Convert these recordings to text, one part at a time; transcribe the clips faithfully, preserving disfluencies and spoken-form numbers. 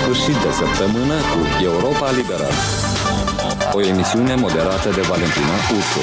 sfârșit de săptămână cu Europa Liberă. O emisiune moderată de Valentina Ursu.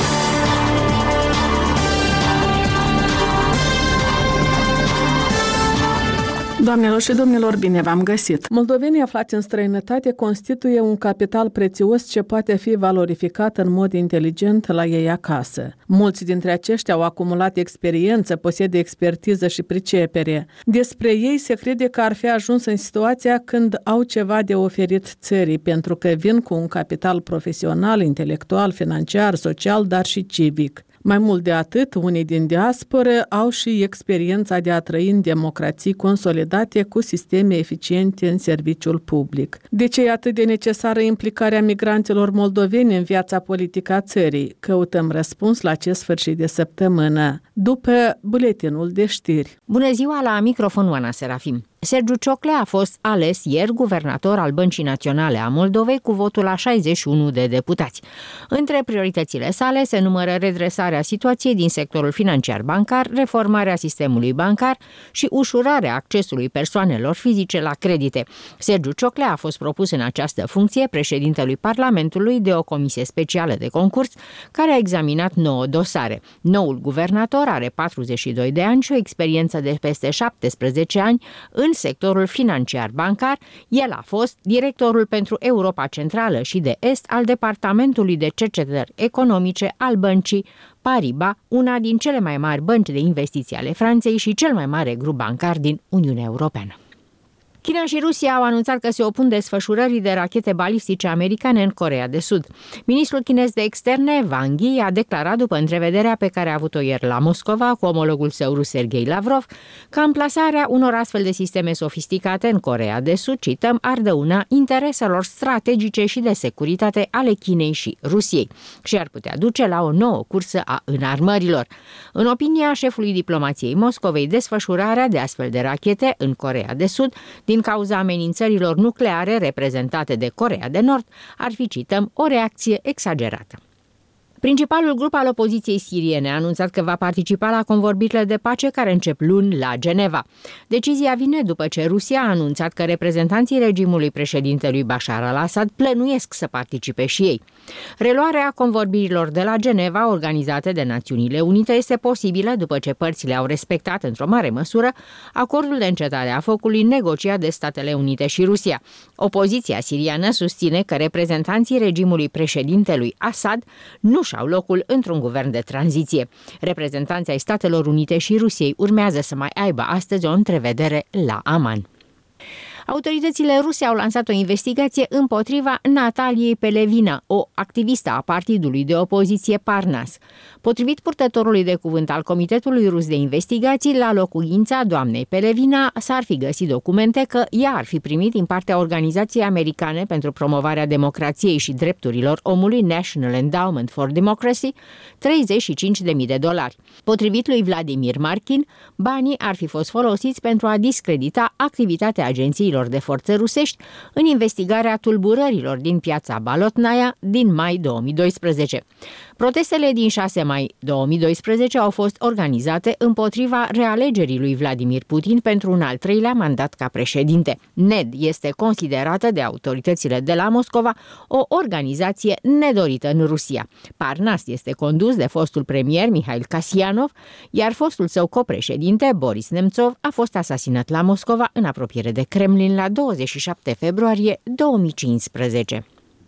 Doamnelor și domnilor, bine v-am găsit! Moldovenii aflați în străinătate constituie un capital prețios ce poate fi valorificat în mod inteligent la ei acasă. Mulți dintre aceștia au acumulat experiență, posedă expertiză și pricepere. Despre ei se crede că ar fi ajuns în situația când au ceva de oferit țării, pentru că vin cu un capital profesional, intelectual, financiar, social, dar și civic. Mai mult de atât, unii din diasporă au și experiența de a trăi în democrații consolidate cu sisteme eficiente în serviciul public. De ce e atât de necesară implicarea migranților moldoveni în viața politică a țării? Căutăm răspuns la acest sfârșit de săptămână, după buletinul de știri. Bună ziua, la microfon Oana Serafim. Sergiu Cioclea a fost ales ieri guvernator al Băncii Naționale a Moldovei cu votul a șaizeci și unu de deputați. Între prioritățile sale se numără redresarea situației din sectorul financiar bancar, reformarea sistemului bancar și ușurarea accesului persoanelor fizice la credite. Sergiu Cioclea a fost propus în această funcție președintelui Parlamentului de o comisie specială de concurs care a examinat nouă dosare. Noul guvernator are patruzeci și doi de ani și o experiență de peste șaptesprezece ani în sectorul financiar bancar. El a fost directorul pentru Europa Centrală și de Est al Departamentului de Cercetări Economice al Băncii Paribas, una din cele mai mari bănci de investiții ale Franței și cel mai mare grup bancar din Uniunea Europeană. China și Rusia au anunțat că se opun desfășurării de rachete balistice americane în Coreea de Sud. Ministrul chinez de externe, Wang Yi, a declarat după întrevederea pe care a avut-o ieri la Moscova cu omologul său rus Sergei Lavrov că amplasarea unor astfel de sisteme sofisticate în Coreea de Sud, cităm, ar dăuna intereselor strategice și de securitate ale Chinei și Rusiei și ar putea duce la o nouă cursă a înarmărilor. În opinia șefului diplomației Moscovei, desfășurarea de astfel de rachete în Coreea de Sud din cauza amenințărilor nucleare reprezentate de Coreea de Nord, ar fi, cităm, o reacție exagerată. Principalul grup al opoziției siriene a anunțat că va participa la convorbirile de pace care încep luni la Geneva. Decizia vine după ce Rusia a anunțat că reprezentanții regimului președintelui Bashar al-Assad plănuiesc să participe și ei. Reluarea convorbirilor de la Geneva, organizate de Națiunile Unite, este posibilă după ce părțile au respectat într-o mare măsură acordul de încetare a focului negociat de Statele Unite și Rusia. Opoziția siriană susține că reprezentanții regimului președintelui Assad nu au locul într-un guvern de tranziție. Reprezentanții ai Statelor Unite și Rusiei urmează să mai aibă astăzi o întrevedere la Aman. Autoritățile ruse au lansat o investigație împotriva Nataliei Pelevina, o activistă a partidului de opoziție Parnas. Potrivit purtătorului de cuvânt al Comitetului Rus de Investigații, la locuința doamnei Pelevina s-ar fi găsit documente că ea ar fi primit din partea Organizației Americane pentru Promovarea Democrației și Drepturilor Omului, National Endowment for Democracy, treizeci și cinci de mii de dolari. Potrivit lui Vladimir Markin, banii ar fi fost folosiți pentru a discredita activitatea agențiilor de forțe rusești în investigarea tulburărilor din piața Balotnaia din mai două mii doisprezece. Protestele din șase mai două mii doisprezece au fost organizate împotriva realegerii lui Vladimir Putin pentru un al treilea mandat ca președinte. N E D este considerată de autoritățile de la Moscova o organizație nedorită în Rusia. Parnas este condus de fostul premier Mihail Kasyanov, iar fostul său copreședinte Boris Nemtsov a fost asasinat la Moscova în apropiere de Kremlin la douăzeci și șapte februarie două mii cincisprezece.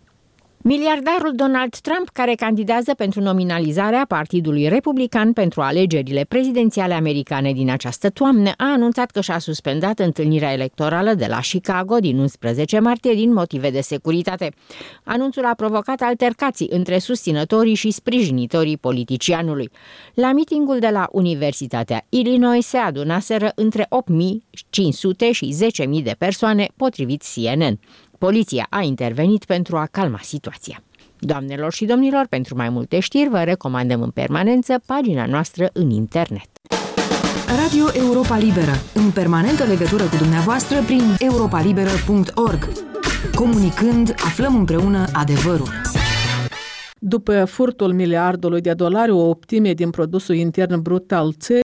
Miliardarul Donald Trump, care candidează pentru nominalizarea Partidului Republican pentru alegerile prezidențiale americane din această toamnă, a anunțat că și-a suspendat întâlnirea electorală de la Chicago din unsprezece martie din motive de securitate. Anunțul a provocat altercații între susținătorii și sprijinitorii politicianului. La mitingul de la Universitatea Illinois se adunaseră între opt mii cinci sute și zece mii de persoane, potrivit C N N. Poliția a intervenit pentru a calma situația. Doamnelor și domnilor, pentru mai multe știri vă recomandăm în permanență pagina noastră în internet. Radio Europa Liberă, în permanentă legătură cu dumneavoastră prin europa liberă punct org. Comunicând, aflăm împreună adevărul. După furtul miliardului de dolari, o optime din produsul intern brut al țării,